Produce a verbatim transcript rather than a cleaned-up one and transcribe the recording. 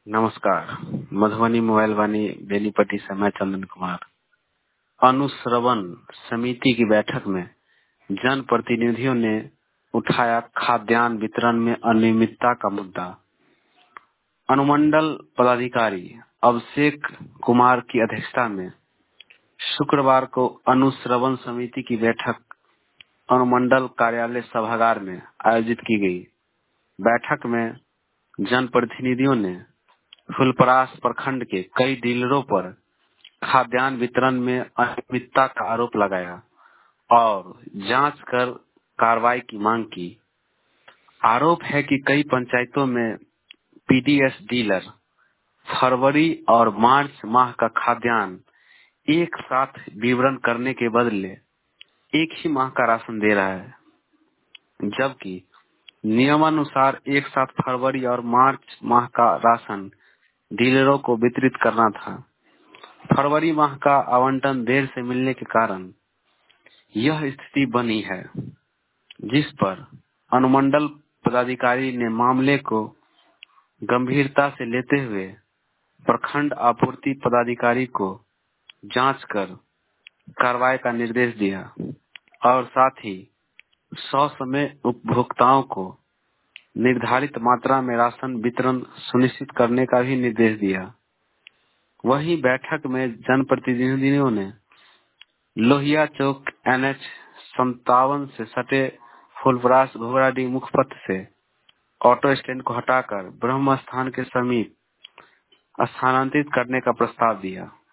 नमस्कार। मधुबनी मोबाइल वाणी बेनीपट्टी से मैं चंदन कुमार। अनुश्रवण समिति की बैठक में जन प्रतिनिधियों ने उठाया खाद्यान्न वितरण में अनियमितता का मुद्दा। अनुमंडल पदाधिकारी अभिषेक कुमार की अध्यक्षता में शुक्रवार को अनुश्रवण समिति की बैठक अनुमंडल कार्यालय सभागार में आयोजित की गई। बैठक में जनप्रतिनिधियों ने फुलपरास प्रखंड के कई डीलरों पर खाद्यान्न वितरण में अनियमितता का आरोप लगाया और जांच कर कार्रवाई की मांग की। आरोप है कि कई पंचायतों में पीडीएस डीलर फरवरी और मार्च माह का खाद्यान्न एक साथ वितरण करने के बदले एक ही माह का राशन दे रहा है, जबकि नियमानुसार एक साथ फरवरी और मार्च माह का राशन डीलरों को वितरित करना था। फरवरी माह का आवंटन देर से मिलने के कारण यह स्थिति बनी है, जिस पर अनुमंडल पदाधिकारी ने मामले को गंभीरता से लेते हुए प्रखंड आपूर्ति पदाधिकारी को जांच कर कार्रवाई का निर्देश दिया और साथ ही सौ समय उपभोक्ताओं को निर्धारित मात्रा में राशन वितरण सुनिश्चित करने का भी निर्देश दिया। वहीं बैठक में जनप्रतिनिधियों ने लोहिया चौक एनएच संतावन से सटे फुलपरास घोघराडीह मुख्य पथ से ऑटो स्टैंड को हटाकर ब्रह्म स्थान के समीप स्थानांतरित करने का प्रस्ताव दिया।